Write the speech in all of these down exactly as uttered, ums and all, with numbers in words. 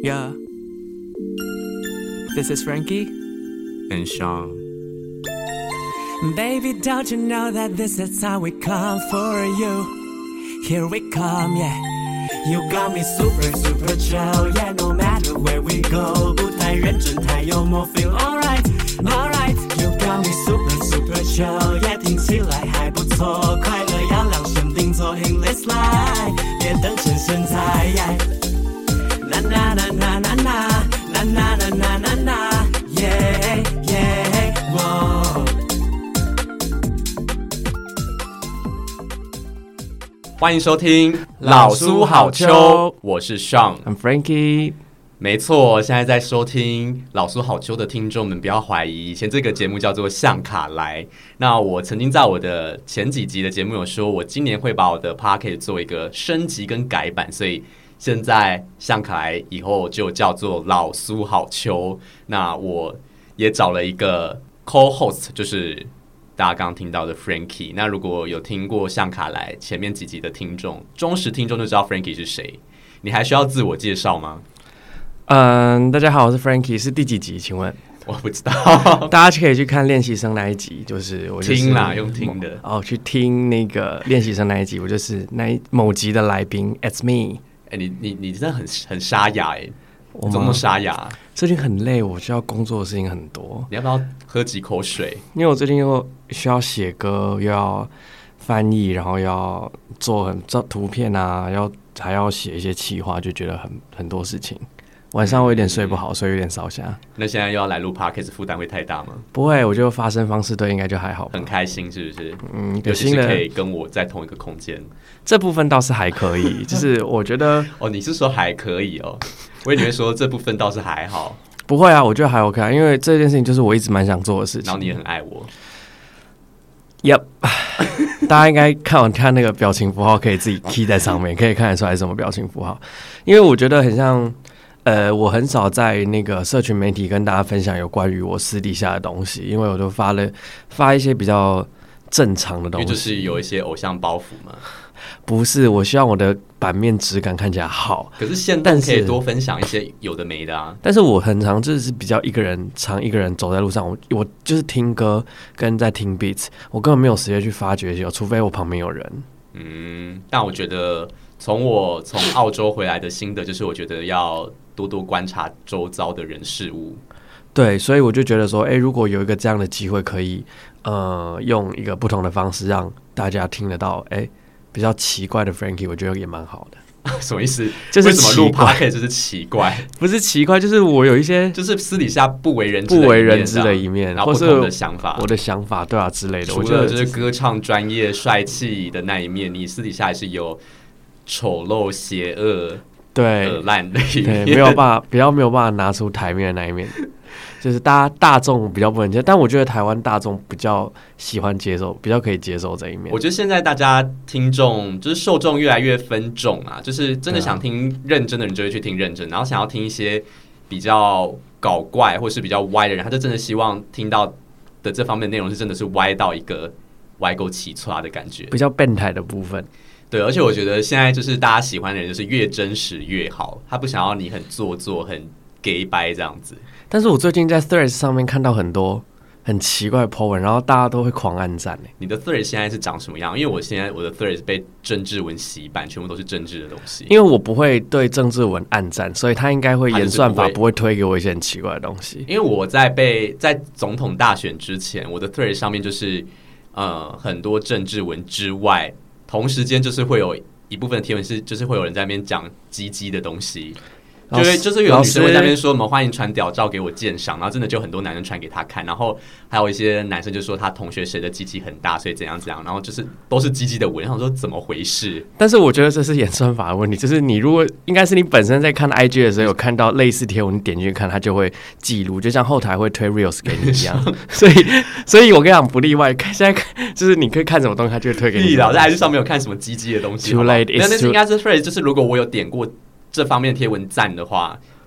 Yeah. This is Frankie and Sean. Baby, don't you know that this is how we come for you? Here we come, yeah. You got me super, super chill, yeah. No matter where we go, 不太认真，太幽默 ，feel alright, alright. You got me super, super chill, yeah. 听起来还不错，快乐要量身定做 ，in this life， 别等成身材。Na na na na na na na na na na na na yeah yeah whoa。 欢迎收听老苏好秋，我是 Sean， I'm Frankie。 没错，现在在收听老苏好秋的听众们不要怀疑，以前这个节目叫做向卡来。那我曾经在我的前几集的节目有说，我今年会把我的 Podcast 做一个升级跟改版，所以现在向卡来以后就叫做老苏好秋。那我也找了一个 co-host， 就是大家刚刚听到的 Frankie。 那如果有听过向卡来前面几集的听众，忠实听众就知道 Frankie 是谁。你还需要自我介绍吗？ 嗯，大家好，我是 Frankie， 是第几集？请问我不知道。 大家可以去看练习生那一集，就是我就是听啦，用听的哦，去听那个练习生那一集，我就是那某集的来宾 ，It's me。 哎、欸，你你你真的很很沙哑哎、欸， 我怎么那么沙哑？ 最近很累，我需要工作的事情很多。 你要不要喝几口水？ 因为我最近又需要写歌，又要翻译，然后要做很做图片啊，要还要写一些企划，就觉得很很多事情。晚上我有点睡不好，所以有点烧瞎。 那现在又要来录 Podcast， 负担会太大吗？ 不会，我觉得发声方式对应该就还好吧。 很开心是不是？ 嗯， 尤其是可以跟我在同一个空间， 这部分倒是还可以。就是我觉得哦，你是说还可以哦？我以为说这部分倒是还好。 不会啊，我觉得还 OK 啊，因为这件事情就是我一直蛮想做的事情。 然后你也很爱我。 Yep 大家应该看完看那个表情符号，可以自己 key 在上面，可以看得出来是什么表情符号。因为我觉得很像。呃，我很少在那个社群媒体跟大家分享有关于我私底下的东西，因为我都发了发一些比较正常的东西， 因为就是有一些偶像包袱嘛。 不是，我希望我的版面质感看起来好。 可是现在可以多分享一些有的没的啊。 但是我很常就是比较一个人，常一个人走在路上，我我就是听歌跟在听 beats， 我根本没有时间去发掘，除非我旁边有人。 嗯，但我觉得从我从澳洲回来的心得就是，我觉得要多多观察周遭的人事物。 对，所以我就觉得说，哎，如果有一个这样的机会，可以呃用一个不同的方式让大家听得到，哎，比较奇怪的 Frankie， 我觉得也蛮好的。 什么意思？ 就是为什么录 Podcast 就是奇怪？ 不是奇怪，就是我有一些就是私底下不为人知不为人知的一面， 然后不同的想法， 我的想法对啊之类的。 除了就是歌唱专业、帅气的那一面，你私底下还是有丑陋、邪恶。 对， 恶烂的一面， 对，没有办法，比较没有办法拿出台面的那一面，就是大家大众比较不能接受，但我觉得台湾大众比较喜欢接受，比较可以接受这一面。 我觉得现在大家听众就是受众越来越分众啊，就是真的想听认真的人就会去听认真，然后想要听一些比较搞怪或是比较歪的人，他就真的希望听到的这方面的内容是真的是歪到一个歪勾起叉的感觉， 比较变态的部分。 对，而且我觉得现在就是大家喜欢的人就是越真实越好，他不想要你很做作、很 gay 掰这样子。 但是我最近在 Threads 上面看到很多很奇怪的 po 文，然后大家都会狂按赞。 你的 Threads 现在是长什么样？因为我现在我的 Threads 被政治文洗版，全部都是政治的东西。 因为我不会对政治文按赞，所以他应该会演算法不会推给我一些很奇怪的东西。 因为我在被在总统大选之前，我的 Threads 上面就是呃很多政治文之外。同时间就是会有一部分的贴文是，就是会有人在那边讲鸡鸡的东西，就是就是有女生会在那边说我们欢迎传屌照给我鉴赏，然后真的就很多男生传给他看，然后还有一些男生就说他同学谁的鸡鸡很大，所以怎样怎样，然后就是都是鸡鸡的文，然后说怎么回事？ 但是我觉得这是演算法的问题，就是你如果应该是你本身在看 I G 的时候有看到类似贴文，你点进去看，它就会记录，就像后台会推 Reels 给你一样，所以所以我跟你讲不例外，现在就是你可以看什么东西，它就会推给你。 我在 I G 上没有看什么鸡鸡的东西， Too late， 那那应该是 phrase， 就是如果我有点过这方面的贴文赞的话，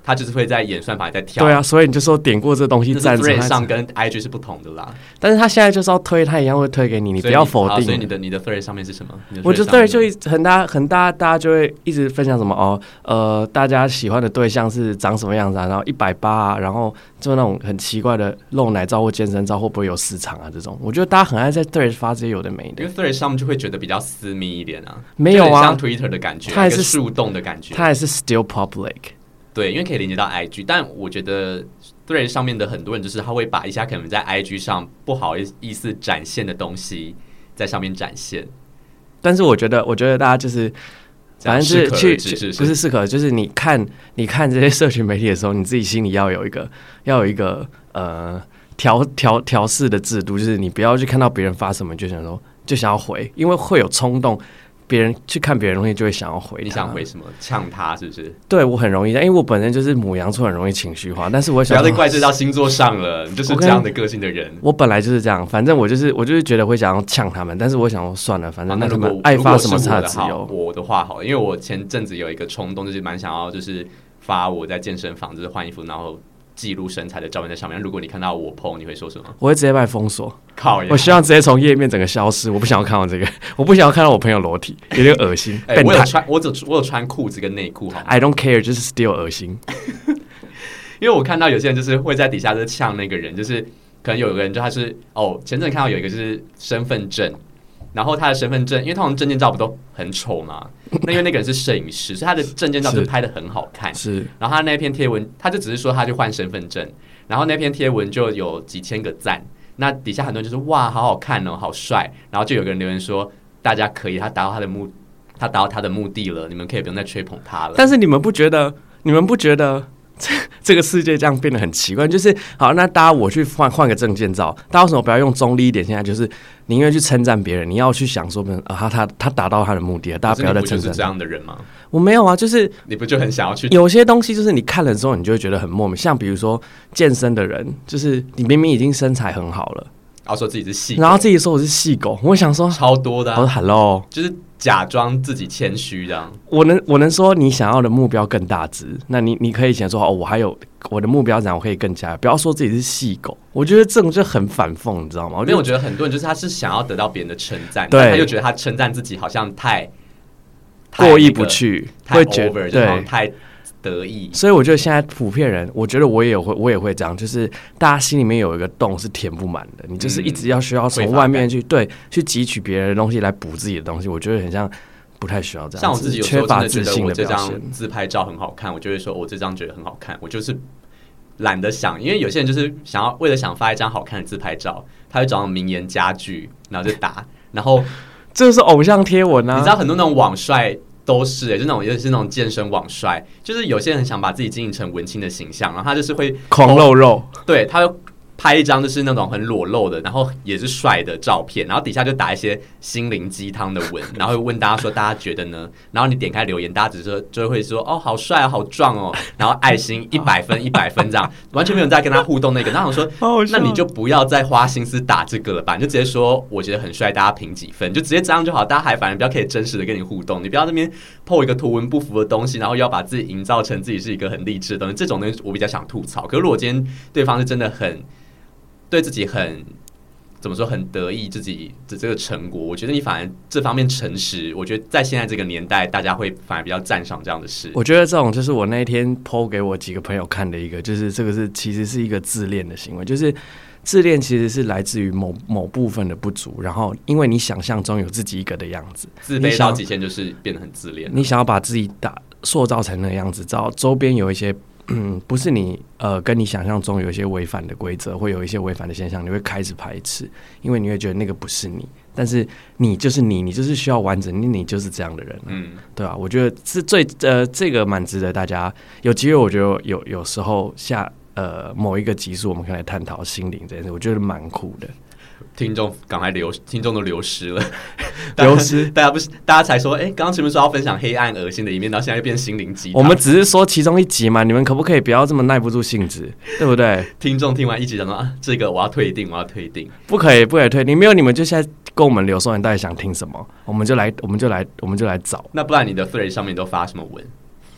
它就是会在演算法在跳。 对啊，所以你就说点过这东西赞 Thread 上跟 I G 是不同的啦。 但是他现在就是要推，他一样会推给你，你不要否定。 所以你的你的 Thread 上面是什么？ 我觉得 Thread 就一直很大很大，大家就会一直分享什么哦，呃，大家喜欢的对象是长什么样子啊？然后一百八啊，然后就那种很奇怪的露奶照或健身照会不会有市场啊？这种我觉得大家很爱在 Thread 发这些有的没的， 因为 Thread 上面就会觉得比较私密一点啊， 没有啊， 像 Twitter 的感觉，它还是树洞的感觉， 它还是 still public。 对，因为可以连接到 I G， 但我觉得 Thread 上面的很多人就是他会把一些可能在 I G 上不好意思展现的东西在上面展现。 但是我觉得，我觉得大家就是反正是去是不是适可，就是你看你看这些社群媒体的时候，你自己心里要有一个要有一个呃调调调试的制度，就是你不要去看到别人发什么就想说就想要回，因为会有冲动。别人去看别人的东西就会想要回他， 你想回什么？呛他是不是？ 对我很容易，因为我本身就是牡羊座，很容易情绪化。但是我想不要再怪罪到星座上了，你就是这样的个性的人。 我本来就是这样，反正我就是我就是觉得会想要呛他们，但是我想说算了，反正那他们爱发什么是他的自由。 我的话好了，因为我前阵子有一个冲动，就是蛮想要就是发我在健身房就是换衣服，然后记录身材的照片在上面。如果你看到我 po， 你会说什么？ 我会直接把你封锁。 靠！ 我希望直接从页面整个消失。我不想要看到这个，我不想要看到我朋友裸体，有点恶心。 欸、我有穿，我只我有穿裤子跟内裤，好吗 ？I don't care， 就是 still 恶心。 因为我看到有些人就是会在底下就呛那个人，就是可能有个人就他是哦，前阵看到有一个就是身份证。然后他的身份证，因为通常证件照不都很丑嘛？那因为那个人是摄影师，所以他的证件照就拍得很好看。 是。 然后他那篇贴文，他就只是说他去换身份证，然后那篇贴文就有几千个赞。那底下很多人就说哇，好好看哦，好帅。然后就有个人留言说，大家可以，他达到他的目，他达到他的目的了，你们可以不用再吹捧他了。 但是你们不觉得？你们不觉得？这个世界这样变得很奇怪，就是好，那大家我去换换个证件照，大家为什么不要用中立一点？现在就是宁愿去称赞别人，你要去想说，啊，他他他达到他的目的了，大家不要再称赞。 你不就是这样的人吗？ 我没有啊，就是你不就很想要去？ 有些东西就是你看了之后，你就会觉得很莫名，像比如说健身的人，就是你明明已经身材很好了， 然后说自己是细狗， 然后自己说我是细狗，我想说超多的、啊。 我说 hello， 就是假装自己谦虚这样。 我能我能说你想要的目标更大值，那你你可以想说哦，我还有我的目标怎样，我可以更加，不要说自己是细狗。我觉得这种就很反讽，你知道吗？ 因为我觉得很多人就是他是想要得到别人的称赞， 对， 但他就觉得他称赞自己好像太过意不去， 太 over， 就好像太得意。 所以我觉得现在普遍人，我觉得我也会，我也会这样，就是大家心里面有一个洞是填不满的，你就是一直要需要从外面去、嗯、对去汲取别人的东西来补自己的东西，我觉得很像。不太需要这样， 像我自己有时候真的觉得我这张现自拍照很好看，我就会说我这张觉得很好看，我就是懒得想，因为有些人就是想要为了想发一张好看的自拍照，他会找那种名言佳句，然后就打，然后这就是偶像贴文啊！ 你知道很多那种网帅都是、欸，就那种尤其是那种健身网帅，就是有些人想把自己经营成文青的形象，然后他就是会狂露肉， 对他会拍一张就是那种很裸露的，然后也是帅的照片，然后底下就打一些心灵鸡汤的文，然后问大家说大家觉得呢？然后你点开留言，大家只是就会说哦好帅啊，好壮哦，然后爱心一百分一百分这样，完全没有人在跟他互动那个。然后我说那你就不要再花心思打这个了吧，你就直接说我觉得很帅，大家评几分，就直接这样就好，大家还反而比较可以真实的跟你互动，你不要那边 po 一个图文不符的东西，然后要把自己营造成自己是一个很励志的东西，这种东西我比较想吐槽。可是如果今天对方是真的很对自己很怎么说很得意自己的这个成果，我觉得你反而这方面诚实，我觉得在现在这个年代，大家会反而比较赞赏这样的事。 我觉得这种就是我那一天 po 给我几个朋友看的一个，就是这个是其实是一个自恋的行为，就是自恋其实是来自于某某部分的不足，然后因为你想象中有自己一个的样子， 自卑到极限就是变得很自恋， 你想要把自己打塑造成那个样子，照周边有一些。嗯，不是你呃，跟你想象中有一些违反的规则，会有一些违反的现象，你会开始排斥，因为你会觉得那个不是你，但是你就是你，你就是需要完整，你你就是这样的人，嗯，对吧、啊？我觉得是最呃，这个蛮值得大家有机会，我觉得有有时候下呃某一个集数，我们可以来探讨心灵这件事，我觉得蛮酷的。 听众赶快流，听众都流失了， 流失， 大家不是，大家才说，哎、欸，刚刚前面说要分享黑暗恶心的一面，到现在又变心灵鸡汤。 我们只是说其中一集嘛，你们可不可以不要这么耐不住性子，对不对？ 听众听完一集讲说啊，这个我要退订，我要退订， 不可以，不可以退订，没有你们就现在跟我们留说你到底想听什么，我们就来，我们就来，我们就来找。 那不然你的 Thread 上面都发什么文？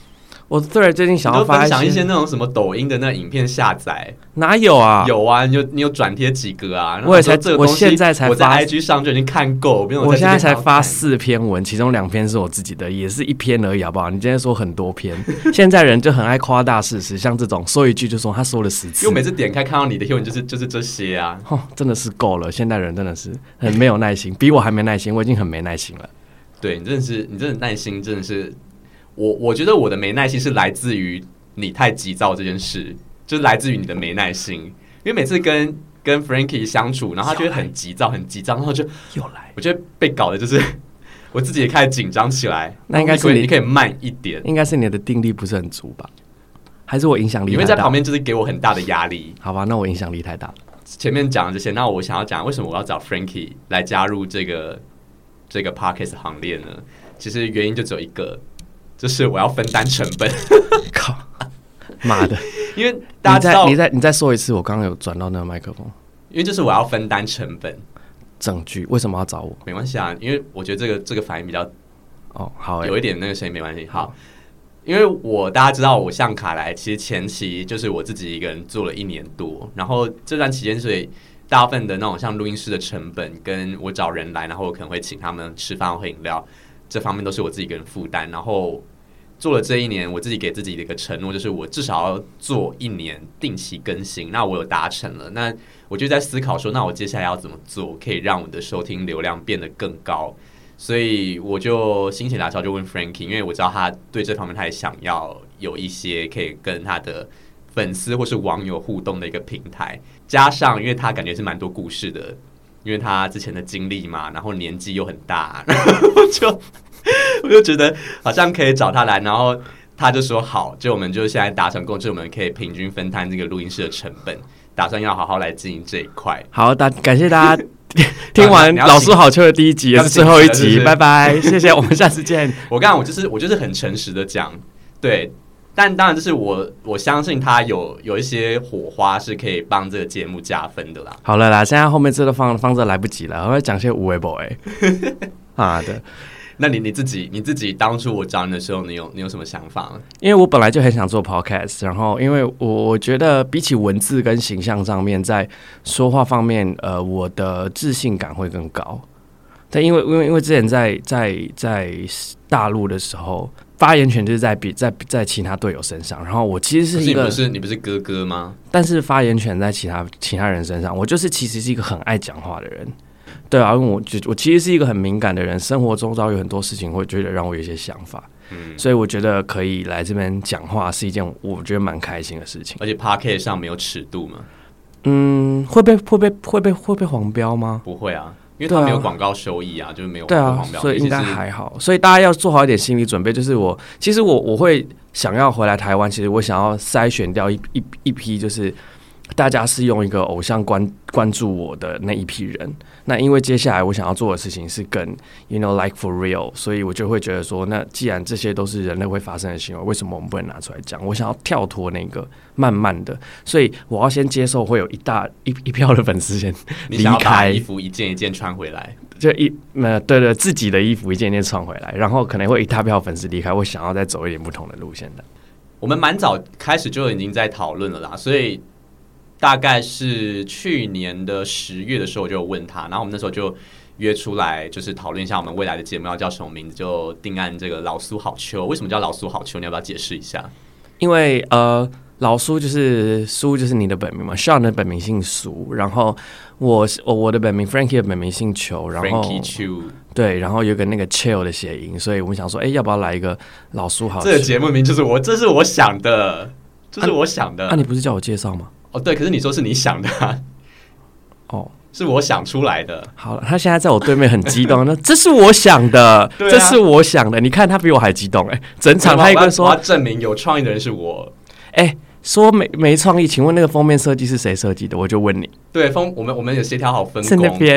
我突然最近想要发分享一些那种什么抖音的那影片下载， 哪有啊？ 有啊，你有你有转贴几个啊？ 我也才这个东西我现在才发， 我在 I G 上就已经看够，我, 我现在才发四篇文，其中两篇是我自己的，也是一篇而已，好不好？你今天说很多篇，现在人就很爱夸大事实，像这种说一句就说他说了十次， 因为我每次点开看到你的贴文就是就是这些啊， 哦，真的是够了，现代人真的是很没有耐心，比我还没耐心，我已经很没耐心了。对， 你真的是，你真的耐心真的是。我我觉得我的没耐心是来自于你太急躁这件事，就是来自于你的没耐心。因为每次跟跟 Frankie 相处，然后他就会很急躁，很急躁，然后就又来， 我觉得被搞的就是我自己也开始紧张起来。 那应该是你, 你可以慢一点， 应该是你的定力不是很足吧？还是我影响力太大？ 你会在旁边就是给我很大的压力。 好吧，那我影响力太大了。 前面讲这些，那我想要讲为什么我要找 Frankie 来加入这个这个 Podcast 行列呢？其实原因就只有一个。就是我要分担成本， 靠，妈的！ 因为大家知道， 你再你再你再说一次，我刚刚有转到那个麦克风。 因为就是我要分担成本， 整句为什么要找我？ 没关系啊，因为我觉得这个这个反应比较哦好、欸， 有一点那个声音没关系。好，因为我大家知道我像卡莱，其实前期就是我自己一个人做了一年多，然后这段期间，所以大部分的那种像录音室的成本，跟我找人来，然后我可能会请他们吃饭喝饮料。这方面都是我自己一个人负担，然后做了这一年，我自己给自己的一个承诺，就是我至少要做一年定期更新。那我有达成了，那我就在思考说，那我接下来要怎么做，可以让我的收听流量变得更高？所以我就心血来潮就问 Frankie， 因为我知道他对这方面他也想要有一些可以跟他的粉丝或是网友互动的一个平台，加上因为他感觉是蛮多故事的。因为他之前的经历嘛，然后年纪又很大，然后我就我就觉得好像可以找他来，然后他就说好，就我们就现在达成共识，我们可以平均分摊这个录音室的成本，打算要好好来经营这一块。 好，大感谢大家听完老苏好秋的第一集，也是最后一集，拜拜，谢谢，我们下次见。 我刚刚我就是我就是很诚实的讲，对。但当然，就是我我相信他有有一些火花是可以帮这个节目加分的啦。 好了啦，现在后面这都放放着来不及了，我要讲些无为 boy 啊的。 那你你自己你自己当初我找你的时候，你有你有什么想法吗？ 因为我本来就很想做 podcast， 然后因为我我觉得比起文字跟形象上面，在说话方面，呃，我的自信感会更高。但因为因为因为之前在在在大陆的时候。发言权就是在比在在其他队友身上，然后我其实是一个， 你不是你不是哥哥吗？ 但是发言权在其他其他人身上，我就是其实是一个很爱讲话的人，对啊，因为我我其实是一个很敏感的人，生活中遭有很多事情会觉得让我有一些想法，嗯，所以我觉得可以来这边讲话是一件我觉得蛮开心的事情。 而且 Podcast 上没有尺度嘛， 嗯，会被会被会被会被黄标吗？ 不会啊。因为他没有广告收益啊，就是没有对啊，所以应该还好。所以大家要做好一点心理准备，就是我其实我我会想要回来台湾，其实我想要筛选掉一一一批，就是大家是用一个偶像关关注我的那一批人。那因为接下来我想要做的事情是更 you know like for real， 所以我就会觉得说，那既然这些都是人类会发生的行为，为什么我们不能拿出来讲？我想要跳脱那个慢慢的，所以我要先接受会有一大一一票的粉丝先离开， 你想要把衣服一件一件穿回来， 就一呃对对，自己的衣服一件一件穿回来，然后可能会一大票粉丝离开，我想要再走一点不同的路线的。 我们蛮早开始就已经在讨论了啦，所以。大概是去年的十月的时候，我就有问他，然后我们那时候就约出来，就是讨论一下我们未来的节目要叫什么名字，就定案这个老苏好秋。为什么叫老苏好秋？你要不要解释一下？ 因为呃，老苏就是苏就是你的本名嘛 ，Sean 的本名姓苏，然后我我的本名 Frankie 的本名姓邱，然后 Frankie Chu 对，然后有个那个 chill 的谐音，所以我们想说，哎、欸，要不要来一个老苏好秋？ 这个节目名就是我，这是我想的，这是我想的。 那、啊啊、你不是叫我介绍吗？ 哦，对，可是你说是你想的、啊， 哦， 是我想出来的。 好了，他现在在我对面很激动，那这是我想的，啊、这是我想的。你看他比我还激动哎、欸，整场他一个说， 我要证明有创意的人是我。 哎、欸，说没没创意，请问那个封面设计是谁设计的？我就问你。 对，封我们我们有协调好分工， 是那边。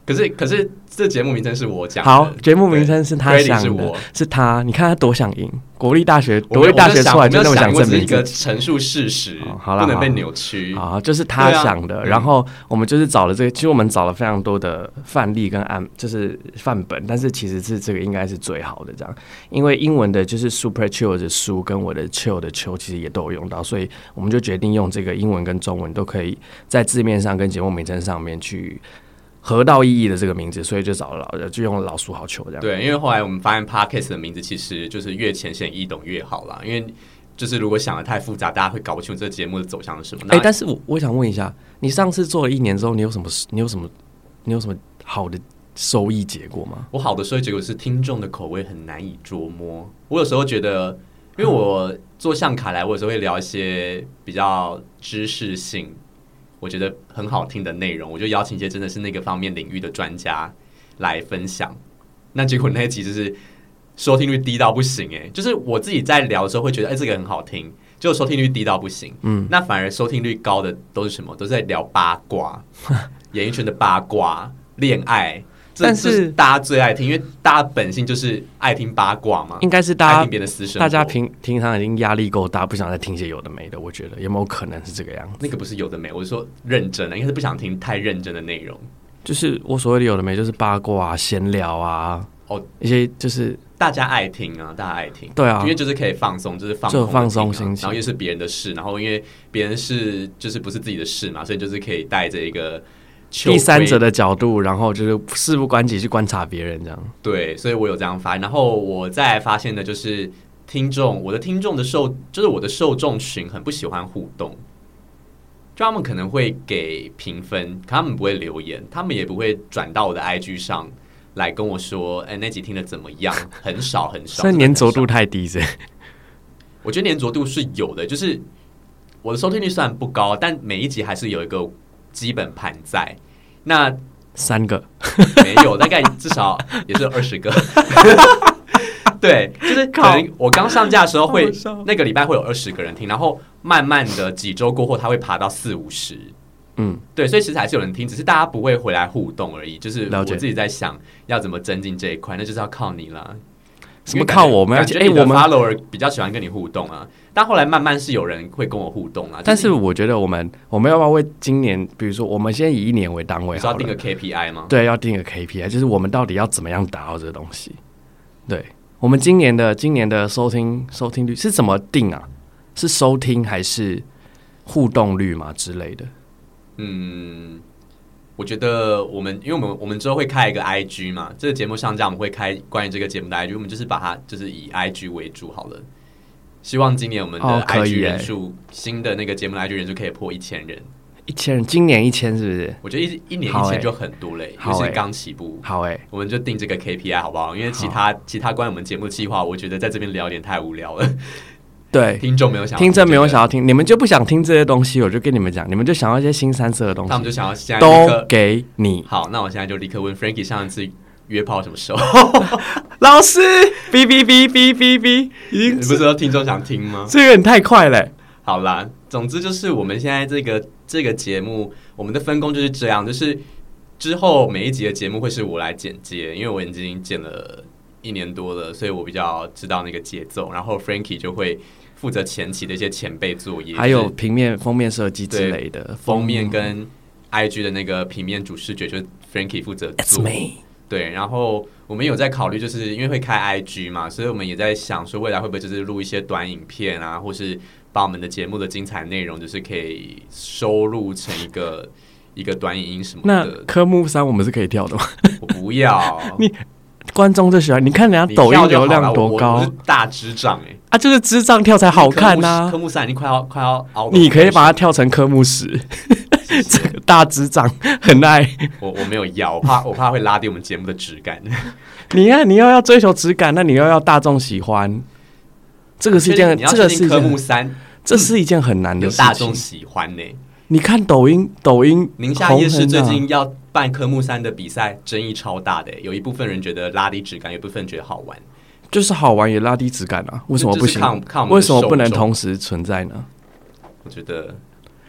可是可是这节目名称是我讲的， 好，节目名称是他想的， 是, 是他，你看他多想赢，国立大学，国立大学出来就那么想证明， 一个陈述事实，哦、好啦不能被扭曲。 好，就是他想的，啊、然后我们就是找了这个，其实我们找了非常多的范例跟案，就是范本，但是其实是这个应该是最好的这样，因为英文的就是 Super Chill 的书跟我的 Chill 的 Chill 其实也都有用到，所以我们就决定用这个英文跟中文都可以在字面上跟节目名称上面去合到意义的这个名字，所以就找了就用了老苏好球这样。 对，因为后来我们发现 Podcast 的名字其实就是越浅显易懂越好啦，因为就是如果想的太复杂，大家会搞不清楚这个节目的走向是什么。哎、 欸，但是我我想问一下，你上次做了一年之后，你有什么你有什么你有什么好的收益结果吗？ 我好的收益结果是听众的口味很难以捉摸。我有时候觉得，因为我做像卡莱，我有时候会聊一些比较知识性。我觉得很好听的内容，我就邀请一些真的是那个方面领域的专家来分享。那结果那一集就是收听率低到不行、欸，哎，就是我自己在聊的时候会觉得，哎、欸，这个很好听，结果收听率低到不行。嗯，那反而收听率高的都是什么？都是在聊八卦，演艺圈的八卦、恋爱。但是大家最爱听，因为大家本性就是爱听八卦嘛， 应该是大家爱听别人的私生活， 大家平平常已经压力够大，不想再听些有的没的。我觉得有没有可能是这个样子？ 那个不是有的没，我是说认真的，应该是不想听太认真的内容。 就是我所谓的有的没，就是八卦啊、闲聊啊，哦，一些就是大家爱听啊，大家爱听， 对啊， 因为就是可以放松，就是放空、啊、放松心情， 然后又是别人的事，然后因为别人的事就是不是自己的事嘛，所以就是可以带着一个。 第三者的角度，然后就是事不关己去观察别人，这样对，所以我有这样发现。然后我再发现的就是听众，我的听众的受，就是我的受众群很不喜欢互动，就他们可能会给评分，可他们不会留言，他们也不会转到我的 I G 上来跟我说，哎、欸，那集听的怎么样？很少很少， 所以粘着度太低噻。 我觉得粘着度是有的，就是我的收听率虽然不高，但每一集还是有一个基本盘在。那三个没有，大概至少也是二十个。对，就是可能我刚上架的时候会那个礼拜会有二十个人听，然后慢慢的几周过后，它会爬到四五十。嗯，对，所以其实还是有人听，只是大家不会回来互动而已。就是我自己在想要怎么增进这一块，那就是要靠你啦。 什么靠我们？ 感觉你的 follower 比较喜欢跟你互动啊，但后来慢慢是有人会跟我互动啊。 但是我觉得我们我们要不要为今年，比如说我们先以一年为单位好了， 是要定个 K P I 吗？ 对，要定个 K P I， 就是我们到底要怎么样达到这个东西？对，我们今年的今年的收听收听率是怎么定啊？是收听还是互动率嘛之类的？ 嗯。我觉得我们，因为我们我们之后会开一个 I G 嘛，这个节目上架我们会开关于这个节目的 I G， 我们就是把它就是以 I G 为主好了。希望今年我们的 I G 人数，哦欸、新的那个节目的 I G 人数可以破一千人。 一千人，今年一千是不是？ 我觉得一一年一千就很多嘞，因为是刚起步。 好哎、欸， 我们就定这个 K P I 好不好？因为其他其他关于我们节目的计划，我觉得在这边聊有点太无聊了。 对， 听众没有想要听众没有想要听，你们就不想听这些东西，我就跟你们讲，你们就想要一些新三色的东西， 他们就想要现在都给你。 好，那我现在就立刻问 Frankie 上一次约炮什么时候？ 老师，哔哔哔哔哔哔， 你不是说听众想听吗？ 这个你太快了、欸。 好啦，总之就是我们现在这个这个节目，我们的分工就是这样，就是之后每一集的节目会是我来剪接，因为我已经剪了一年多了，所以我比较知道那个节奏，然后 Frankie 就会负责前期的一些前辈作业， 还有平面封面设计之类的， 封面跟 I G 的那个平面主视觉就是 Frankie 负责做。对，然后我们有在考虑，就是因为会开 I G 嘛，所以我们也在想说，未来会不会就是录一些短影片啊，或是把我们的节目的精彩内容，就是可以收录成一个一个短影音什么的。 那科目三我们是可以跳的吗？ 我不要， 你观众就喜欢，你看人家抖音流量多高， 我是大智障哎、欸、 啊，就是智障跳才好看呐、啊。 科目三已经快要快要熬， 你可以把它跳成科目十。这个大智障很爱我，我没有要，我怕我怕会拉低我们节目的质感。 你看，你又要追求质感，那你又要大众喜欢，这个是一件，这个是科目三， 这是一件很难的事情。 有大众喜欢呢、欸？ 你看抖音，抖音宁夏夜市最近要办科目三的比赛，争议超大的、欸。有一部分人觉得拉低质感，有一部分人觉得好玩， 就是好玩也拉低质感啊？为什么不行？ 看看为什么不能同时存在呢？ 我觉得。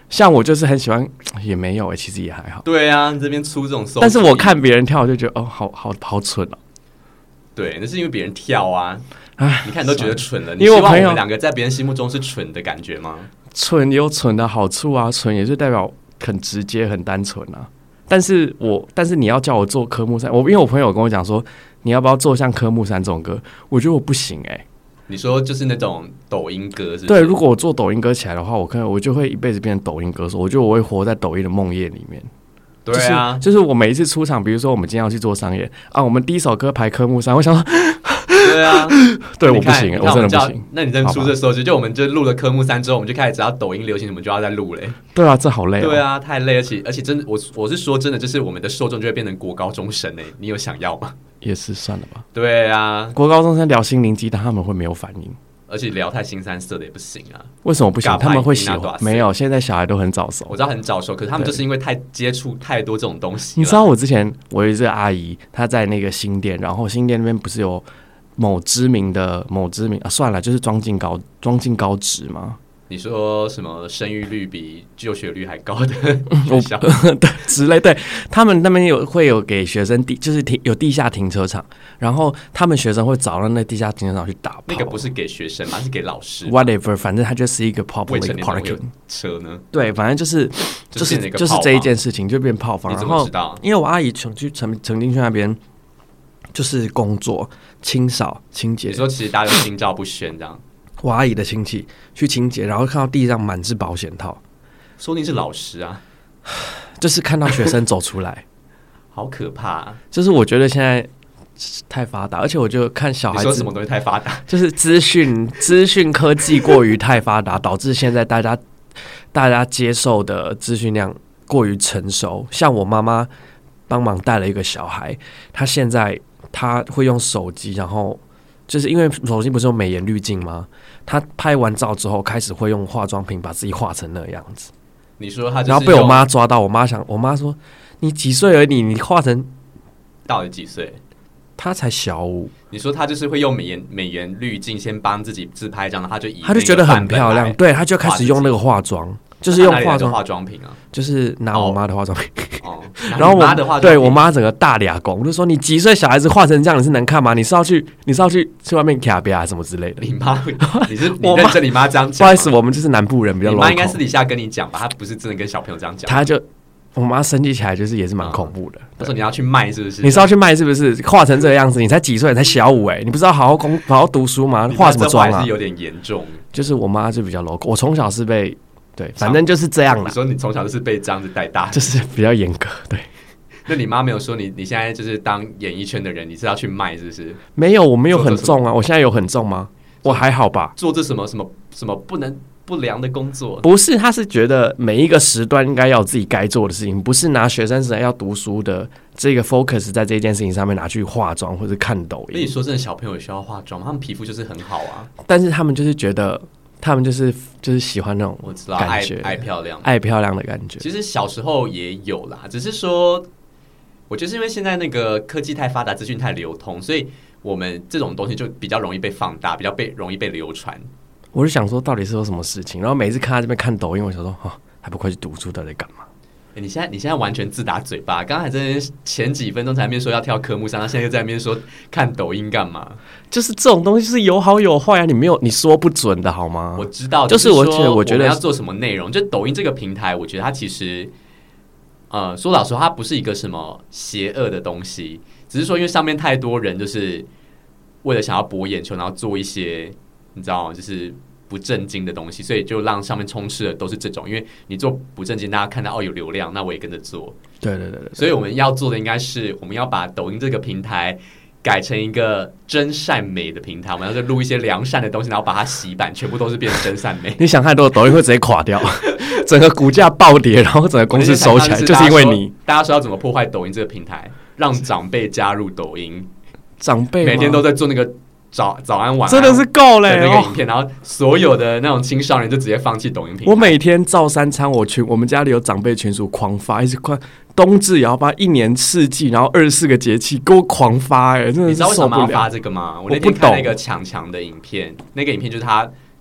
像我就是很喜欢，也没有哎、欸，其实也还好。 对啊，这边出这种馊， 但是我看别人跳，我就觉得哦，好好好蠢哦。 对，那是因为别人跳啊，你看你都觉得蠢了。 因为我朋友你希望我们两个在别人心目中是蠢的感觉吗？ 蠢有蠢的好处啊，蠢也是代表很直接、很单纯啊。但是我，但是你要叫我做科目三，我因为我朋友跟我讲说，你要不要做像科目三这种歌？我觉得我不行哎、欸。 你说就是那种抖音歌是不是？ 对，如果我做抖音歌起来的话，我可能我就会一辈子变成抖音歌手。我觉得我会活在抖音的梦魇里面。 对啊、 就是，就是我每一次出场，比如说我们今天要去做商业啊，我们第一首歌排科目三，我想说， 对啊， 对我不行，我真的不行。 那你真出这时候就就我们就录了科目三之后，我们就开始知道抖音流行，我们就要再录嘞。 对啊，这好累、哦。 对啊，太累，而且而且真的，我我是说真的，就是我们的受众就会变成国高中生哎，你有想要吗？ 也是算了吧。 对啊， 国高中生聊心灵鸡汤，他们会没有反应。 而且聊太腥膻色的也不行啊！ 为什么不行？他们会喜欢？没有，现在小孩都很早熟。 我知道很早熟，可是他们就是因为太接触太多这种东西。 你知道我之前我有一个阿姨，她在那个新店，然后新店那边不是有某知名的某知名啊，算了，就是庄敬高庄敬高职嘛。 你说什么生育率比就学率还高的学校对之类，对他们那边有会有给学生地，就是停有地下停车场，然后他们学生会找到那地下停车场去打炮。 那个不是给学生嘛，是给老师。 Whatever， 反正它就是一个 public parking 车呢。 对，反正就是就是就是这一件事情就变炮房。 你怎么知道？ 因为我阿姨曾去曾曾经去那边就是工作清扫清洁。 你说其实大家都心照不宣这样。 我阿姨的亲戚去清洁，然后看到地上满是保险套， 说不定是老师啊， 就是看到学生走出来， 好可怕、啊。就是我觉得现在太发达，而且我就看小孩子， 你说什么东西太发达？ 就是资讯资讯科技过于太发达，导致现在大家大家接受的资讯量过于成熟。像我妈妈帮忙带了一个小孩，她现在她会用手机，然后。就是因为手机不是有美颜滤镜吗？他拍完照之后，开始会用化妆品把自己画成那样子。 你说他就是， 然后被我妈抓到，我妈想，我妈说：“你几岁而已，你画成到底几岁？” 他才小五。 你说他就是会用美颜美颜滤镜先帮自己自拍一张，他就以他就觉得很漂亮，对，他就开始用那个化妆，就是用化妆化妆品啊， 就是拿我妈的化妆品。 哦， 然后我对我妈整个大俩公，我就说你几岁小孩子画成这样，你是能看吗？你是要去你是要去去外面卡比啊什么之类的？ 你妈，你是你认真你妈这样讲？ 不好意思，我们就是南部人比较 local。 你妈应该私底下跟你讲吧，她不是真的跟小朋友这样讲。 她就我妈生气起来就是也是蛮恐怖的。 她说你要去卖是不是？ 你是要去卖是不是？画成这个样子，你才几岁？你才小五哎、欸，你不知道好好工好好读书吗？化什么妆啊？ 是有点严重。 就是我妈就比较 local， 我从小是被对，反正就是这样啦。 你说你从小就是被这样子带大， 就是比较严格，对。 那你妈没有说你你现在就是当演艺圈的人，你是要去卖是不是？ 没有，我没有很重啊。我现在有很重吗？我还好吧。 做这什么什么什么不能不良的工作？ 不是，他是觉得每一个时段应该要有自己该做的事情，不是拿学生时代要读书的这个 focus 在这件事情上面拿去化妆或者看抖音。 那你说真的，小朋友也需要化妆吗？他们皮肤就是很好啊， 但是他们就是觉得。他们就是就是喜欢那种我知道感觉， 爱爱漂亮， 爱漂亮的感觉。 其实小时候也有啦，只是说，我觉得是因为现在那个科技太发达，资讯太流通，所以我们这种东西就比较容易被放大，比较被容易被流传。 我就想说，到底是有什么事情？然后每次看他这边看抖音，我想说，哦，还不快去读书，到底在干嘛？ 欸、你现在你现在完全自打嘴巴，刚才在前几分钟才面说要跳科目三，他现在又在那边说看抖音干嘛？ 就是这种东西是有好有坏啊，你没有你说不准的好吗？ 我知道， 就是我觉得我觉得要做什么内容，就抖音这个平台，我觉得它其实，呃，说老实话，它不是一个什么邪恶的东西，只是说因为上面太多人就是为了想要博眼球，然后做一些你知道，就是不正经的东西，所以就让上面充斥的都是这种。因为你做不正经，大家看到哦有流量，那我也跟着做。 对对 对, 对， 所以我们要做的应该是，我们要把抖音这个平台改成一个真善美的平台，我们要是录一些良善的东西，然后把它洗版，全部都是变成真善美。 你想太多，抖音会直接垮掉，整个股价暴跌，然后整个公司收起来，就是因为你。 大家说要怎么破坏抖音这个平台，让长辈加入抖音？ 长辈每天都在做那个早早安晚安， 真的是够嘞、 欸！那个影片，然后所有的那种青少年就直接放弃抖音平台。 我每天照三餐，我群我们家里有长辈群组狂发，一直狂冬至也要发，一年四季，然后二十四个节气给我狂发、欸，哎，真的是受不了。 你知道为什么要发这个吗？我那天看那个强强的影片，那个影片就是他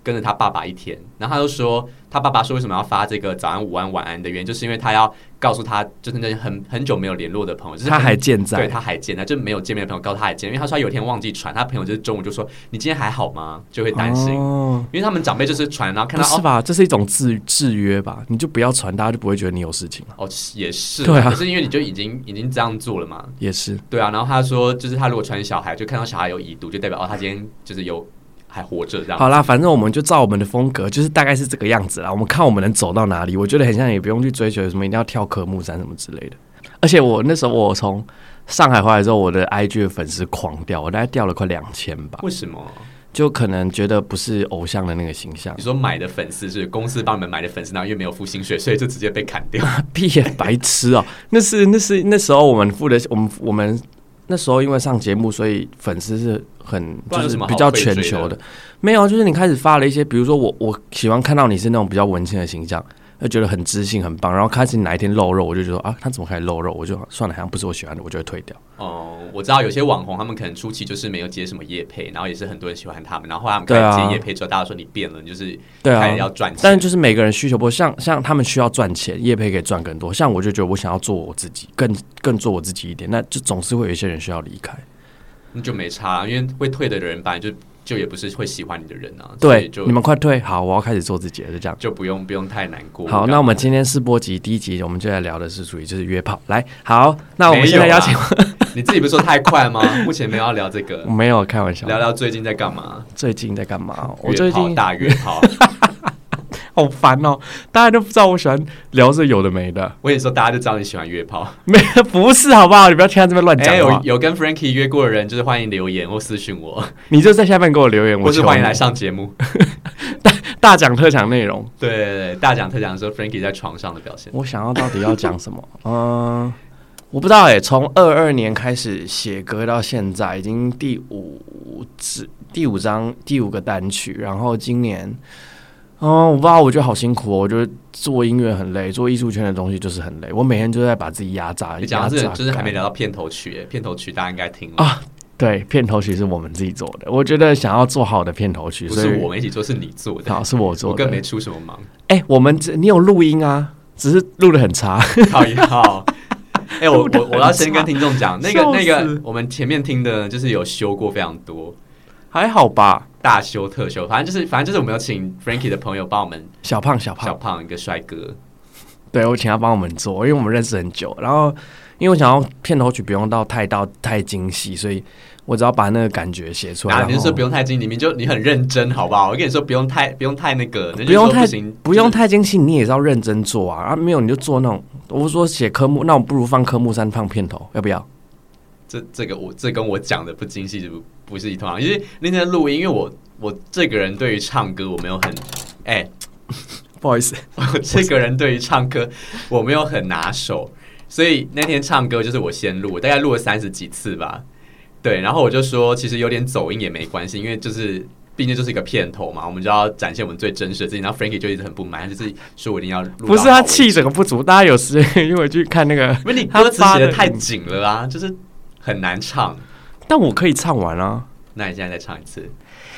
跟着他爸爸一天，然后他就说他爸爸说为什么要发这个早安午安晚安的原因，就是因为他要告诉他就是那些很很久没有联络的朋友，就是他还健在， 对他还健在，就没有见面的朋友告诉他还健，因为他说他有一天忘记传，他朋友就是中午就说你今天还好吗，就会担心、哦、因为他们长辈就是传，然后看到不是吧、哦、这是一种制制约吧，你就不要传，大家就不会觉得你有事情了。 哦，也是， 对啊， 可是因为你就已经已经这样做了嘛， 也是， 对啊，然后他说就是他如果传小孩，就看到小孩有已读，就代表哦他今天就是有还活着这样。 好啦，反正我们就照我们的风格，就是大概是这个样子啦。我们看我们能走到哪里，我觉得很像，也不用去追求什么一定要跳科目三什么之类的。而且我那时候我从上海回来之后，我的 I G 的粉丝狂掉，我大概掉了快两千吧。 为什么？ 就可能觉得不是偶像的那个形象。 你说买的粉丝是公司帮你们买的粉丝，然后因为没有付薪水，所以就直接被砍掉。 屁也白痴哦、喔！那是那是那时候我们付的，我们我们那时候因为上节目，所以粉丝是很就是比较全球的。没有，就是你开始发了一些，比如说我我喜欢看到你是那种比较文青的形象，就觉得很知性很棒。然后开始哪一天露肉，我就觉得啊，他怎么开始露肉？我就算了，好像不是我喜欢的，我就会退掉。 哦，我知道有些网红他们可能初期就是没有接什么业配，然后也是很多人喜欢他们，然后后来他们开始接业配之后，大家说你变了，你就是开始要赚钱。 但是就是每个人需求不像像他们需要赚钱，业配可以赚更多。像我就觉得我想要做我自己，更更做我自己一点，那就总是会有一些人需要离开。 那就没差、啊，因为会退的人本来就就也不是会喜欢你的人啊。 对，你们快退，好，我要开始做自己了，就这样， 就不用不用太难过。 好，那我们今天试播集第一集，我们就来聊的是属于就是约炮。来，好，那我们现在邀请你自己不是说太快吗？目前没有要聊这个， 没有开玩笑， 聊聊最近在干嘛？ 最近在干嘛？我最近大约炮。 好烦哦！大家都不知道我喜欢聊这有的没的。 我跟你说，大家就知道你喜欢约炮， 没不是好不好？你不要听他这边乱讲话、 欸。有有跟 Frankie 约过的人，就是欢迎留言或私讯我。 你就在下面给我留言， 或是欢迎来上节目。 大大讲特讲内容， 对对对，大讲特讲的时候 ，Frankie 在床上的表现。 我想要到底要讲什么？嗯、呃，我不知道哎、欸。从二二年开始写歌到现在，已经第五支第五张第五个单曲，然后今年。哦，我不知道，我觉得好辛苦哦。我觉得做音乐很累，做艺术圈的东西就是很累。我每天就在把自己压榨。 你讲到这个，就是还没聊到片头曲耶，片头曲大家应该听了啊。对，片头曲是我们自己做的。我觉得想要做好的片头曲， 不是我们一起做，是你做的。 好，是我做的， 我更没出什么忙。 哎、欸，我们你有录音啊，只是录得很差。 好一好。哎、欸，我我我要先跟听众讲，那个那个，我们前面听的就是有修过非常多。 还好吧， 大修特修，反正就是反正就是我们有请 Frankie 的朋友帮我们小胖小胖小胖一个帅哥， 对我请他帮我们做，因为我们认识很久，然后因为我想要片头曲不用到太到太精细，所以我只要把那个感觉写出来。 啊，你就说不用太精，你明就你很认真，好不好？我跟你说不用太不用太那个， 不用太不用太精细，你也是要认真做啊！啊，没有你就做那种，我说写科目，那我不如放科目三放片头，要不要？ 这这个我这跟我讲的不精细，不不是一通啊。因为那天录音，因为我我这个人对于唱歌我没有很哎、欸， 不好意思， 我这个人对于唱歌我没有很拿手，所以那天唱歌就是我先录，我大概录了三十几次吧。对，然后我就说，其实有点走音也没关系，因为就是毕竟就是一个片头嘛，我们就要展现我们最真实的自己。然后 Frankie 就一直很不满，他就是说我一定要录。 不是他气整个不足，大家有时间因为去看那个， 因为你歌词写的太紧了啊，就是很难唱。 但我可以唱完啊。 那你现在再唱一次。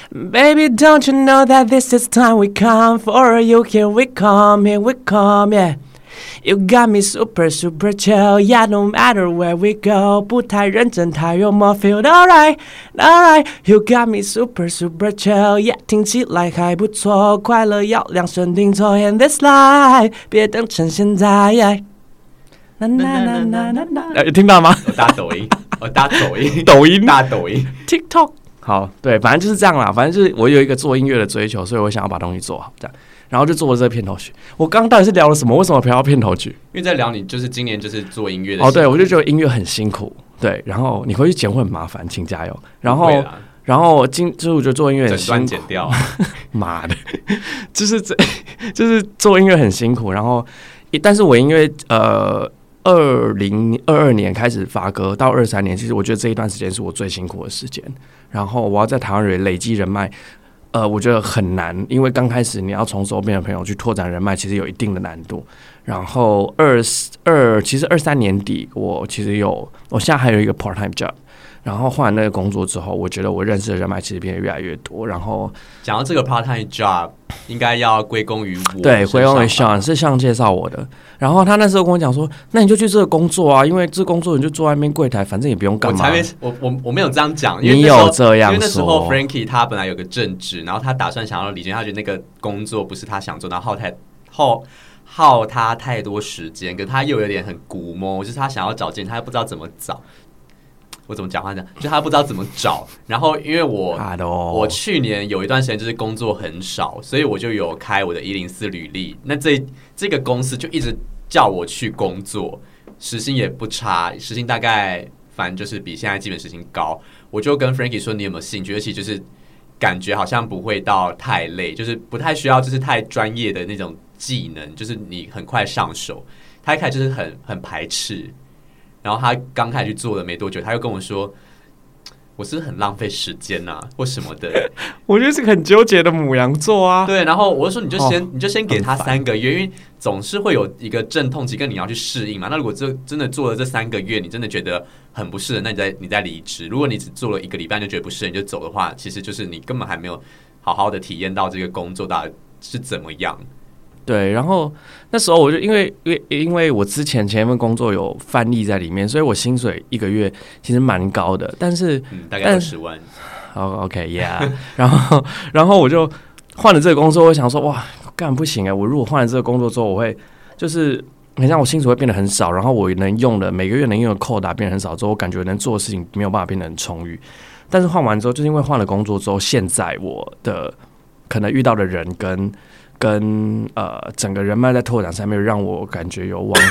Baby, don't you know that this is time we come for you? Here we come, here we come, yeah. You got me super, super chill, yeah, no matter where we go. 不太认真，太幽默 feel alright, alright. You got me super, super chill, yeah, 听起来还不错。快乐要量身定做 in this life， 别等成现在。那那那那那那， 有听到吗？ 我打抖音，我打抖音， 抖音， 打抖音 ，TikTok。好，对，反正就是这样啦。反正就是我有一个做音乐的追求，所以我想要把东西做好，这样，然后就做了这个片头曲。我刚刚到底是聊了什么？为什么聊到片头曲？ 因为在聊你就是今年就是做音乐的。 哦，对，我就觉得音乐很辛苦，对，然后你回去剪会很麻烦，请加油。然后，然后今就是我觉得做音乐很辛苦， 整段剪掉， 妈的，就是这就是做音乐很辛苦。然后，但是我音乐呃。二零二二年开始发歌，到二三年，其实我觉得这一段时间是我最辛苦的时间。然后我要在台湾人累积人脉，呃，我觉得很难，因为刚开始你要从周边的朋友去拓展人脉，其实有一定的难度。然后二二，其实二三年底，我其实有，我现在还有一个 part time job， 然后换了那个工作之后，我觉得我认识的人脉其实变得越来越多。然后讲到这个 part time job， 应该要归功于我， 对，归功于 Sean， 是 Sean 介绍我的。然后他那时候跟我讲说：“那你就去这个工作啊，因为这工作你就坐在那边柜台，反正也不用干嘛。” 我才没，我我我没有这样讲， 你有这样说？ 因为那时候 Frankie 他本来有个正职，然后他打算想要离职，他觉得那个工作不是他想做，然后太耗耗他太多时间，可是他又有点很古摸，就是他想要找兼职，他又不知道怎么找。我怎么讲话呢？就他不知道怎么找，然后因为我我去年有一段时间就是工作很少，所以我就有开我的一零四履历。那这这个公司就一直叫我去工作，时薪也不差，时薪大概反正就是比现在基本时薪高。我就跟 Frankie 说，你有没有兴趣？而且就是感觉好像不会到太累，就是不太需要就是太专业的那种技能，就是你很快上手。他一开始就是很很排斥。然后他刚开始去做了没多久，他又跟我说：“我是很浪费时间呐、啊，或什么的。” 我觉得是很纠结的牡羊座啊。 对，然后我就说：“你就先，哦、你就先给他三个月，因为总是会有一个阵痛期，跟你要去适应嘛。那如果这真的做了这三个月，你真的觉得很不适合，那你再你再离职。如果你只做了一个礼拜就觉得不适合，你就走的话，其实就是你根本还没有好好的体验到这个工作到底是怎么样。” 对，然后那时候我就因为因为因为我之前前一份工作有翻译在里面，所以我薪水一个月其实蛮高的，但是、 嗯、大概二十万。 哦 ，OK，Yeah， 然后然后我就换了这个工作，我想说哇，干不行啊！我如果换了这个工作之后，我会就是很像我薪水会变得很少，然后我能用的每个月能用的扣打变得很少之后，我感觉能做的事情没有办法变得很充裕。但是换完之后，就是因为换了工作之后，现在我的可能遇到的人跟跟呃整个人脉在拓展上面，让我感觉有往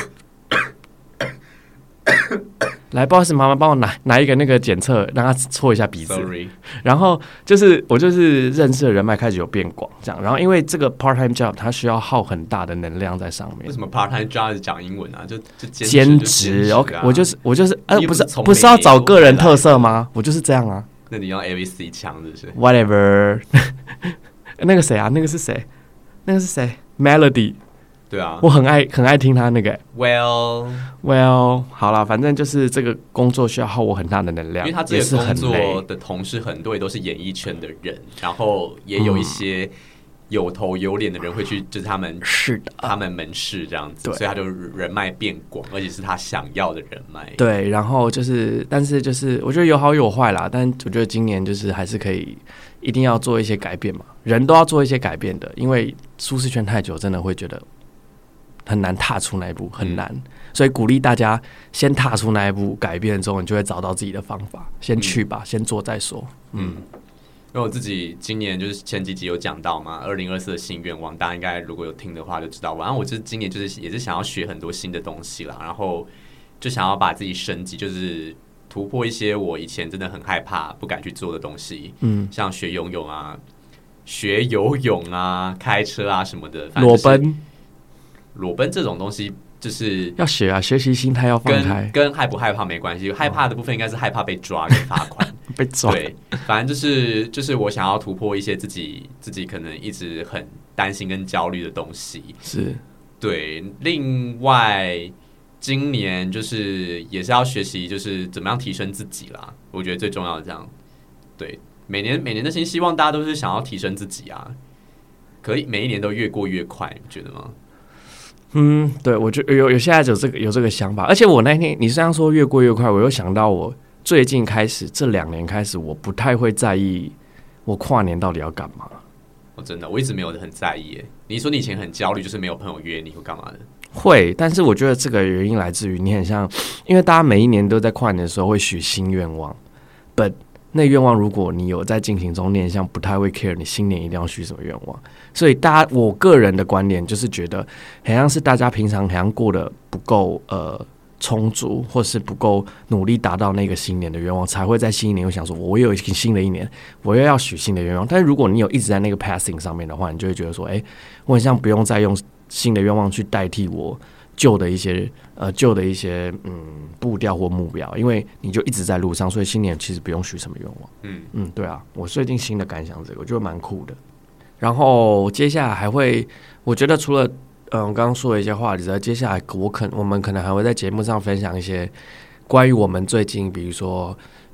来，不好意思，妈妈帮我拿拿一个那个检测，让他搓一下鼻子。 Sorry. 然后就是我就是认识的人脉开始有变广，这样。然后因为这个 part time job 它需要耗很大的能量在上面。 为什么 part time job 是讲英文啊？就就兼职 ，OK， 我就是我就是呃不是不是要找个人特色吗？我就是这样啊。 那你用 A B C 腔是不是 ？Whatever 。那个谁啊？那个是谁？那个是谁 ？Melody。 对啊， 我很爱很爱听他那个、欸。 Well Well， 好啦，反正就是这个工作需要耗我很大的能量， 因为他这个工作的同事很多也都是演艺圈的人，然后也有一些有头有脸的人会去，就是他们是的， 他们门市这样子，所以他就人脉变广，而且是他想要的人脉。 对，然后就是，但是就是我觉得有好有坏啦，但我觉得今年就是还是可以，一定要做一些改变嘛，人都要做一些改变的，因为舒适圈太久，真的会觉得很难踏出那一步，很难。嗯，所以鼓励大家先踏出那一步，改变之后，你就会找到自己的方法。先去吧，嗯，先做再说。嗯， 因为我自己今年就是前几集有讲到嘛，二零二四的新愿望，大家应该如果有听的话就知道。然后我就是今年就是也是想要学很多新的东西啦，然后就想要把自己升级，就是突破一些我以前真的很害怕、不敢去做的东西。嗯，像学游泳啊、学游泳啊、开车啊什么的。 裸奔。 裸奔这种东西就是要学啊，学习心态要放开， 跟害不害怕没关系。害怕的部分应该是害怕被抓跟罚款， 被抓。 对，反正就是就是我想要突破一些自己自己可能一直很担心跟焦虑的东西。 是， 对。另外，今年就是也是要学习，就是怎么样提升自己啦。我觉得最重要的这样。对，每年每年的新希望，大家都是想要提升自己啊。可以每一年都越过越快，你觉得吗？ 嗯，对，我就有有现在有这个有这个想法，而且我那天你虽然说越过越快，我又想到我最近开始这两年开始，我不太会在意我跨年到底要干嘛。 哦，真的，我一直没有很在意耶。你说你以前很焦虑，就是没有朋友约你或干嘛的？ 会，但是我觉得这个原因来自于你很像，因为大家每一年都在跨年的时候会许新愿望 ，but 那愿望如果你有在进行中念想，不太会 care 你新年一定要许什么愿望。所以大家，我个人的观点就是觉得，好像是大家平常好像过得不够呃充足，或是不够努力达到那个新年的愿望，才会在新一年又想说，我有一个新的一年，我又要许新的愿望。但是如果你有一直在那个 passing 上面的话，你就会觉得说，哎、欸，我好像不用再用新的愿望去代替我旧的一些呃旧的一些嗯步调或目标，因为你就一直在路上，所以新年其实不用许什么愿望。嗯嗯，对啊，我最近新的感想这个，我觉得蛮酷的。然后接下来还会，我觉得除了嗯我刚刚说的一些话之外，接下来我可我们可能还会在节目上分享一些关于我们最近，比如说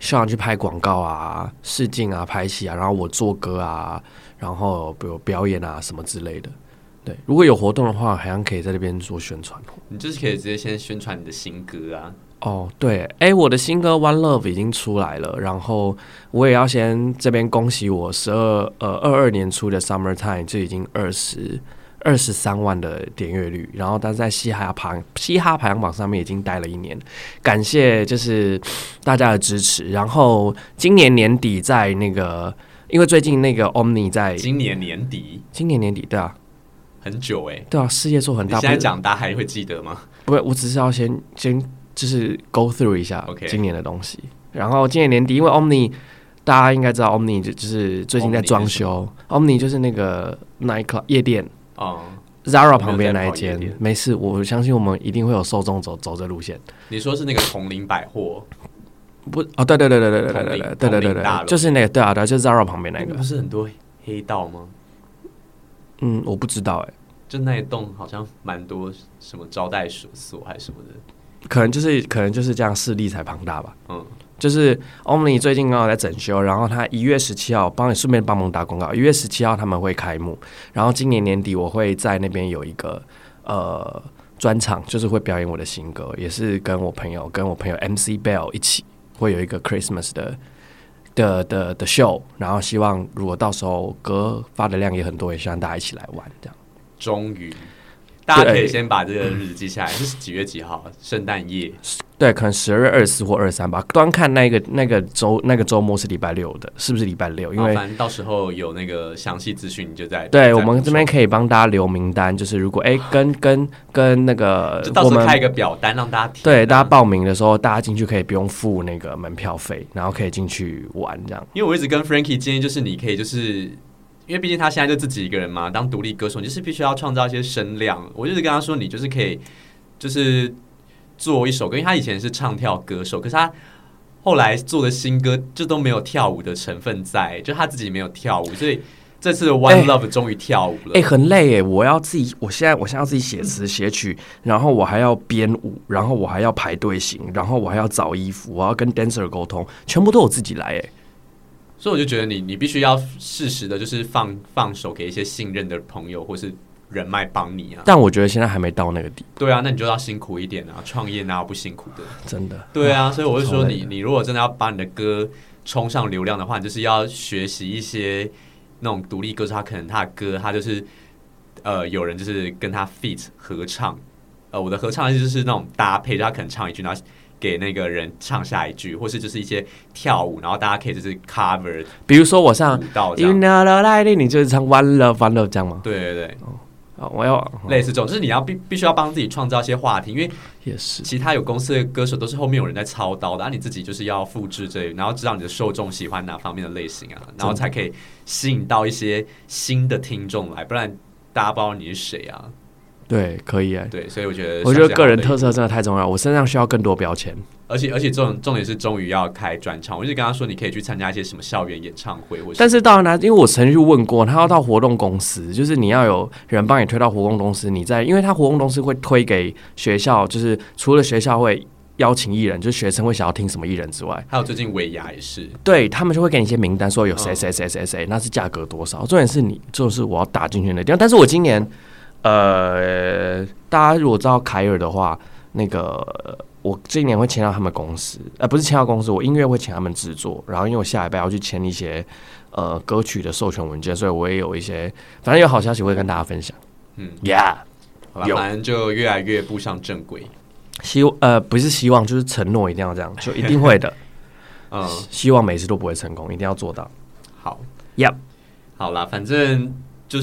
校长去拍广告啊、试镜啊、拍戏啊，然后我做歌啊，然后比如表演啊什么之类的。对，如果有活动的话，好像可以在那边做宣传。 你就是可以直接先宣传你的新歌啊。 哦，对，哎，我的新歌《One Love》已经出来了，然后我也要先这边恭喜我十二呃二二年出的《Summertime》，就已经二十二十三万的点阅率，然后但是在嘻哈排嘻哈排行榜上面已经待了一年，感谢就是大家的支持。然后今年年底在那个，因为最近那个 Omni 在今年年底， 今年年底对啊， 很久哎、欸， 对啊，事业做很大。 你现在讲大家还会记得吗？ 不，我只是要先先。就是 go through 一下今年的东西， okay. 然后今年年底，因为 Omni 大家应该知道 Omni 就就是最近在装修 ，Omni 就是那个 nightclub 夜店哦、uh, ，Zara 旁边那一间，没事，我相信我们一定会有受众走走这路线。 你说是那个同林百货？ 不哦，对对对对对对对对对对对对，就是那个对啊对，就是 Zara 旁边那个， 不是很多黑道吗？ 嗯，我不知道哎、欸， 就那一栋好像蛮多什么招待所还是什么的。 可能就是可能就是这样势力才庞大吧。嗯，就是 Omni 最近刚好在整修，然后他一月十七号帮你顺便帮忙打广告，一月十七号他们会开幕，然后今年年底我会在那边有一个呃专场，就是会表演我的新歌，也是跟我朋友跟我朋友 M C Bell 一起会有一个 Christmas 的的的的 show， 然后希望如果到时候歌发的量也很多，也希望大家一起来玩这样。 终于。大家可以先把这个日子记下来，这是几月几号？圣诞夜， 对，可能十二月二十四或二十三吧。端看那个那个周那个周末是礼拜六的，是不是礼拜六？因为反正到时候有那个详细资讯，你就在对我们这边可以帮大家留名单，就是如果哎、欸、跟跟跟那个， 就到时候开一个表单让大家填、啊， 对大家报名的时候，大家进去可以不用付那个门票费，然后可以进去玩这样。 因为我一直跟 Frankie 建议，就是你可以就是。因为毕竟他现在就自己一个人嘛，当独立歌手，你就是必须要创造一些声量。我就是跟他说，你就是可以，就是做一首歌，因为他以前是唱跳歌手，可是他后来做的新歌就都没有跳舞的成分在，就他自己没有跳舞，所以这次的 One Love 终于跳舞了。 哎、欸欸，很累哎！我要自己，我现在我现在要自己写词写曲，然后我还要编舞，然后我还要排队形，然后我还要找衣服，我要跟 dancer 沟通，全部都我自己来哎。 所以我就觉得你，你必须要适时的，就是放放手给一些信任的朋友或是人脉帮你啊。 但我觉得现在还没到那个地步。 对啊，那你就要辛苦一点啊！创业哪有不辛苦的？ 真的。 对啊，所以我就说你，你如果真的要把你的歌冲上流量的话，你就是要学习一些那种独立歌手，他可能他的歌，他就是呃有人就是跟他 feat 合唱，呃我的合唱就是那种搭配，他可能唱一句，然后。给那个人唱下一句，或是就是一些跳舞，然后大家可以就是 cover。比如说我上 You know the light， 你就是唱 One Love One Love 这样吗？ 对对对， 哦，我要类似这种，就是你要必必须要帮自己创造一些话题，因为也是其他有公司的歌手都是后面有人在操刀的，啊、你自己就是要复制这，然后知道你的受众喜欢哪方面的类型啊，然后才可以吸引到一些新的听众来，不然大家不知道你是谁啊。 对，可以哎。 对，所以我觉得， 我觉得个人特色真的太重要，我身上需要更多标签。 而且而且重重点是，终于要开专场。我就跟他说，你可以去参加一些什么校园演唱会，或是但是到那，因为我曾经问过，他要到活动公司，就是你要有人帮你推到活动公司，你在，因为他活动公司会推给学校，就是除了学校会邀请艺人，就是学生会想要听什么艺人之外， 还有最近尾牙也是， 对他们就会给你一些名单，说有谁谁谁谁谁，那是价格多少。重点是你就是我要打进去的地方，但是我今年。呃，大家如果知道凯尔的话，那个我今年会签到他们公司，呃，不是签到公司，我音乐会请他们制作，然后因为我下礼拜要去签一些呃歌曲的授权文件，所以我也有一些，反正有好消息会跟大家分享。嗯 ，Yeah， 好吧，反正就越来越步上正轨。 希呃不是希望，就是承诺一定要这样，就一定会的。嗯，希望每次都不会成功，一定要做到。 好 ，Yep， 好啦，反正就是。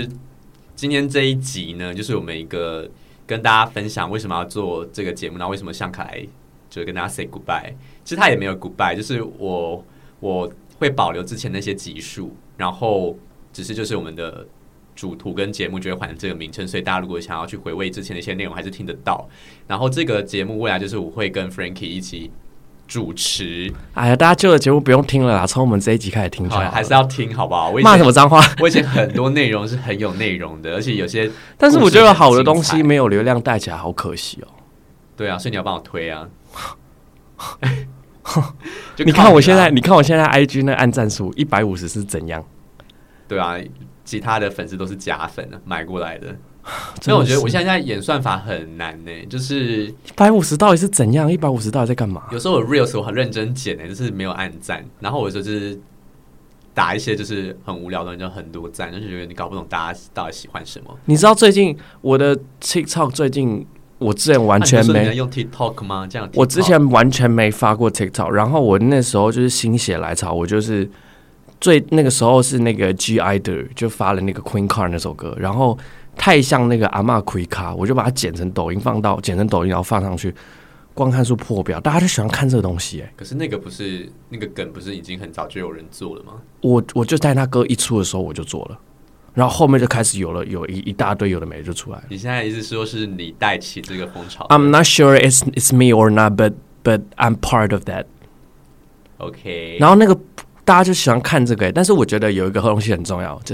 今天这一集呢，就是我们一个跟大家分享为什么要做这个节目，然后为什么向凯来就是跟大家 say goodbye。其实他也没有 goodbye， 就是我我会保留之前那些集数，然后只是就是我们的主图跟节目就会换成这个名称，所以大家如果想要去回味之前的一些内容，还是听得到。然后这个节目未来就是我会跟 Frankie 一起。主持， 哎呀，大家旧的节目不用听了啦，从我们这一集开始听就好了， 还是要听好不好？ 骂什么脏话？ 我以前很多内容是很有内容的，而且有些， 但是我觉得好的东西没有流量带起来，好可惜哦。 对啊，所以你要帮我推啊。 你看我现在，你看我现在 I G 那按赞数一百五十是怎样？ 对啊，其他的粉丝都是假粉啊，买过来的。所以我觉得我现在在演算法很难呢、欸，就是一百五十到底是怎样？一百五十到底在干嘛？ 有时候我 reels 我很认真剪呢、欸，就是没有按赞，然后我就是打一些就是很无聊的东西，就很多赞，就是觉得你搞不懂大家到底喜欢什么。 你知道最近我的 TikTok 最近我之前完全没、 啊、你用 TikTok 吗？这样 TikTok？ 我之前完全没发过 TikTok， 然后我那时候就是心血来潮，我就是最那个时候是那个 G Idol 就发了那个 Queen Card 那首歌，然后太像那个阿嬷亏卡，我就把它剪成抖音放到剪成抖音，然后放上去，观看数破表，大家就喜欢看这个东西、欸。 可是那个不是那个梗，不是已经很早就有人做了吗？ 我我就在那歌一出的时候我就做了，然后后面就开始有了有一一大堆有的没的就出来了。 你现在意思说是你带起这个风潮 ？I'm not sure it's it's me or not, but but I'm part of that. OK。 然后那个大家就喜欢看这个、欸，但是我觉得有一个东西很重要，就是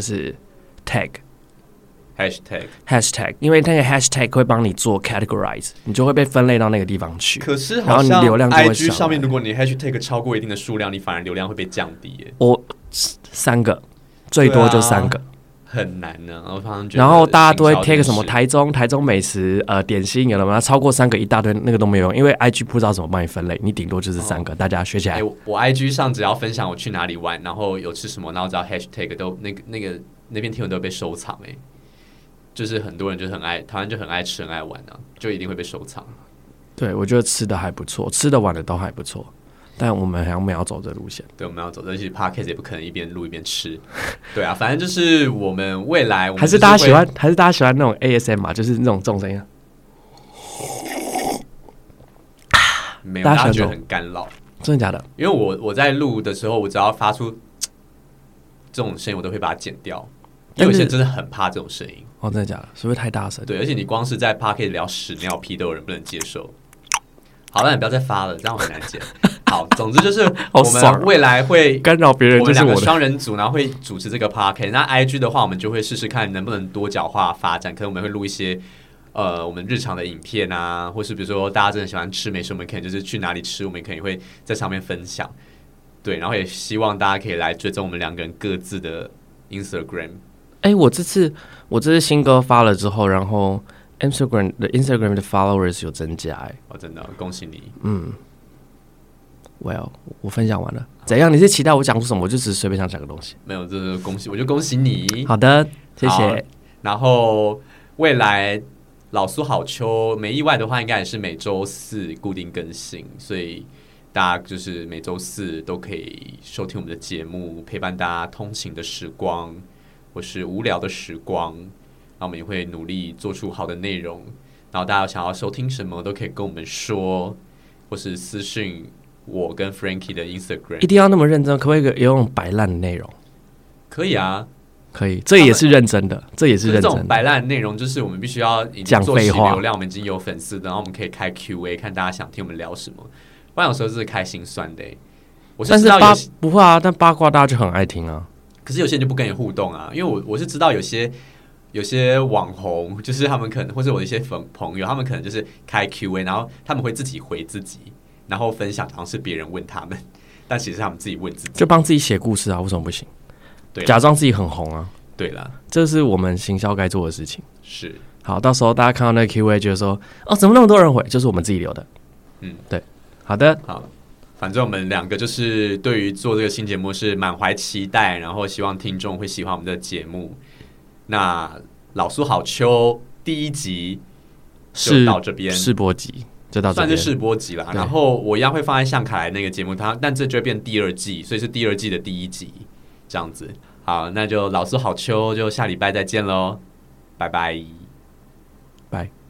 tag。Hashtag hashtag， 因为那个 hashtag 会帮你做 categorize， 你就会被分类到那个地方去。 可是好像 I G 上面，如果你 hashtag 超过一定的数量，你反而流量会被降低耶。 我三个，最多就三个，啊、 很难呢、啊。 然后大家都会贴个什么台中台中美食呃点心有了吗？超过三个一大堆，那个都没有用，因为 I G 不知道怎么帮你分类，你顶多就是三个，哦、大家学起来。 欸、我 I G 上只要分享我去哪里玩，然后有吃什么，然后只要 hashtag 都那个那个那篇贴文都会被收藏哎。就是很多人就很爱台湾，就很爱吃很爱玩啊，就一定会被收藏。 对，我觉得吃的还不错，吃的玩的都还不错，但我们好像没有走这路线。 对，我们要走这，其实 podcast 也不可能一边录一边吃。对啊，反正就是我们未来我们还是大家喜欢，还是大家喜欢那种 A S M R， 就是那种这种声音。 没有，大家觉得很干扰。 真的假的？ 因为我我在录的时候，我只要发出这种声音，我都会把它剪掉。因为有些人真的很怕这种声音。 哦，真的假的？是不是太大声？ 对，而且你光是在 Podcast 聊屎尿屁都有人不能接受。好了，你不要再发了，这样我很难剪。好，总之就是我们未来会干扰别人， 我们两个双人组，然后会主持这个 Podcast。那 I G 的话，我们就会试试看能不能多角化发展，可能我们会录一些呃我们日常的影片啊，或是比如说大家真的喜欢吃美食，我们可能就是去哪里吃，我们可能会在上面分享。对，然后也希望大家可以来追踪我们两个人各自的 Instagram。 哎、欸，我这次我这次新歌发了之后，然后 Instagram 的 Instagram 的 followers 有增加、欸，哎， 哦，真的，恭喜你。 嗯 ，Well， 我分享完了，怎样？你是期待我讲出什么？我就只是随便想讲个东西。 没有，这是恭喜，我就恭喜你。 好的，谢谢。 然后未来老苏好秋，没意外的话，应该也是每周四固定更新，所以大家就是每周四都可以收听我们的节目，陪伴大家通勤的时光。或是无聊的时光，那我们也会努力做出好的内容。然后大家想要收听什么都可以跟我们说，或是私讯我跟 Frankie 的 Instagram。一定要那么认真？可不可以有那种摆烂的内容？ 可以啊， 可以，这也是认真的，这也是认真的。 这种摆烂的内容就是我们必须要已经做起流量，我们已经有粉丝的，然后我们可以开 Q A， 看大家想听我们聊什么。不然有时候是开心酸的、欸。我是知道有但是八不会啊，但八卦大家就很爱听啊。 可是有些人就不跟你互动啊，因为我我是知道有些有些网红，就是他们可能或者我的一些朋友，他们可能就是开 Q A， 然后他们会自己回自己，然后分享好像是别人问他们，但其实他们自己问自己， 就帮自己写故事啊，为什么不行？ 对， 假装自己很红啊。 对啦， 这是我们行销该做的事情。 是， 好，到时候大家看到那个 Q A， 觉得说哦，怎么那么多人回？就是我们自己留的。 嗯， 对，好的， 好。反正我们两个就是对于做这个新节目是满怀期待，然后希望听众会喜欢我们的节目。那老苏好秋第一集就到这边， 试播集就到这边， 算是试播集啦。然后我一样会放在向凯来那个节目，它但这就会变第二季，所以是第二季的第一集这样子。好，那就老苏好秋就下礼拜再见喽，拜拜， 拜。